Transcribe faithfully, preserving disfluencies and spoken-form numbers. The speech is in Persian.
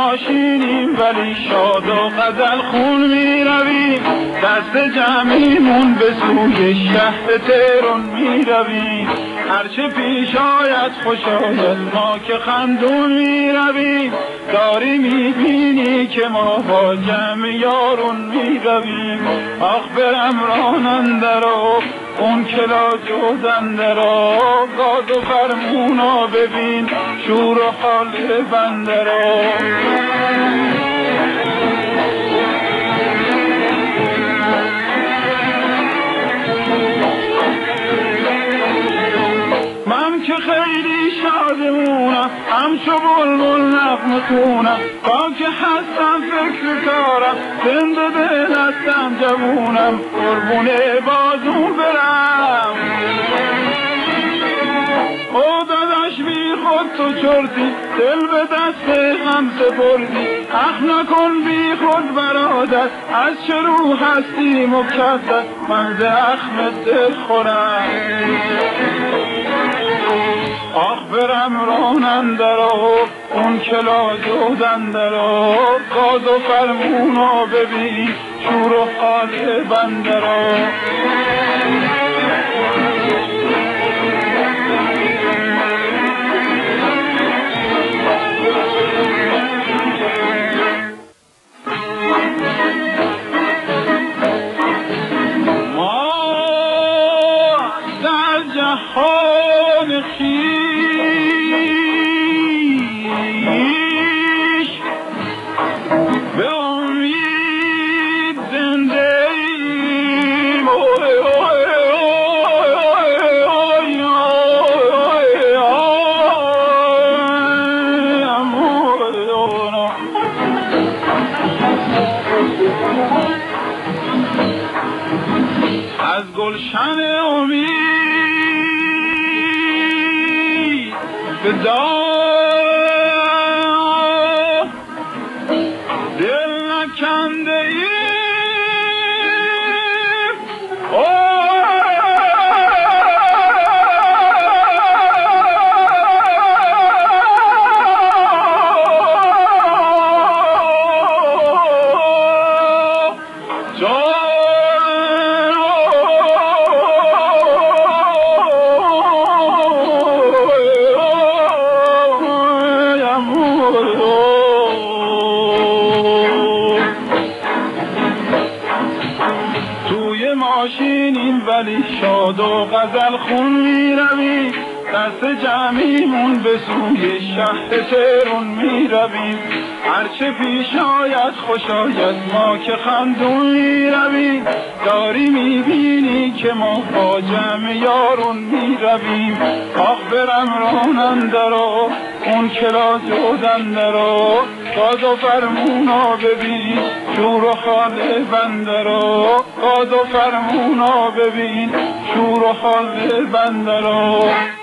ماشینیم ولی شاد و غزل خون می رویم، دست جمعیمون به سوی شهر تهران می رویم. هرچه پیش آید خوش آید ما که خندون می رویم، داری می بینی که ما با جمع یارون می رویم. آخ برم راننده رو اون کلا جوزنده را، گاز و فرمونا ببین شور و حال بنده را. من که خیلی شادمونم همچو بلبل نغمه خونم، تا که هستم فکر کارم زنده دل هستم جوونم، قربونه بازون برم. او داداش بی خود تو چرتی دل به دست هم سپردی، اخ نکن بی خود برادر از چه رو هستی مکدر، من ز اخم دل خورم. آخ برم راننده را اون کلا جوزنده را، گاز و فرمونا ببین شور و حال بنده را. ما در جهان خویش به امید زنده ایم. از گلشن امید به دار دل نکنده ایم. توی ماشینیم ولی شاد و غزل خون می رویم، دست جمعیمون به سوی شهر تهران می رویم. هرچه پیش آید خوش آید ما که خندون می رویم، داری می بینی که ما با جمع یارون می رویم. آخ برم راننده را اون کلا جوزنده را، گاز و فرمونا ببین شور و حال بنده را. گاز و فرمونا ببین شور و حال بنده را.